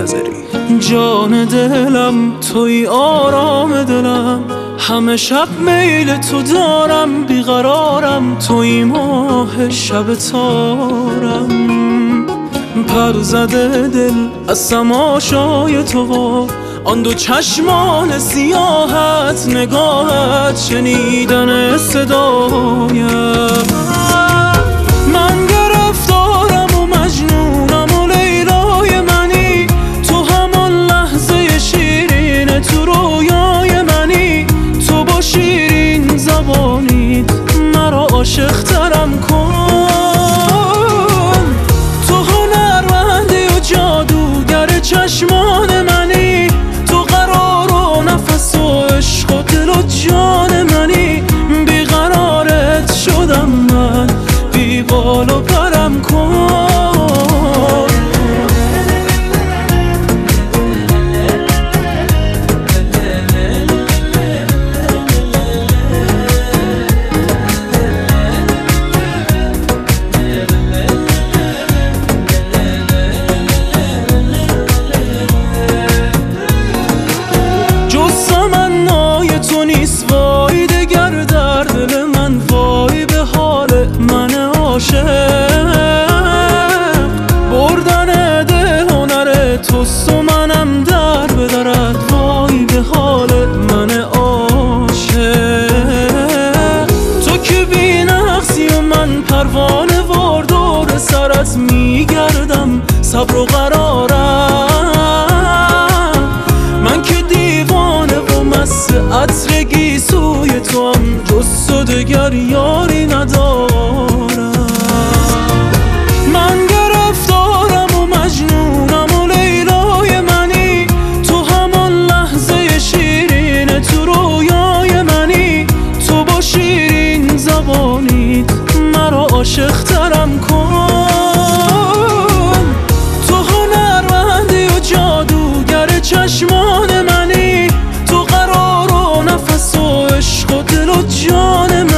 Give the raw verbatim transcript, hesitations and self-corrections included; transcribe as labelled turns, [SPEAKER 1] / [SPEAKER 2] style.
[SPEAKER 1] نذاری.
[SPEAKER 2] جان دلم توی آرام دلم، همه شب میل تو دارم، بیقرارم توی ماه شب تارم. پر زده دل از تماشای تو، آن دو چشمان سیاهت، نگاهت، شنیدن صدایم. من گرفتارم و مجنونم و لیلای منی، تو همان لحظه شیرین تو رویای منی. تو با شیرین زبانیت مرا عاشق ترم کن. تو هنرمندی و جادوگر چشمان منی، تو قرار و نفس و عشق و دل و جان منی. بیقرارت شدم من، بی بال و پرم کن. وای دگر در دل من، وای به حال من عاشق. بردن دل هنر توست و منم در به درت، وای به حال من عاشق. تو که بی نقصی و من پروانه وار دور سرت میگردم، صبر و قرارم. من که دیوانه و مست عطر گیسوی تو هم، جز تو دگر یاری ندارم. من گرفتارم و مجنونم و لیلای منی، تو همان لحظه شیرین تو رویای منی. تو با شیرین زبانیت مرا عاشق ترم کن. تو هنرمندی و جادوگر چشمان منی، تو قرار و نفس و عشق و دل و جان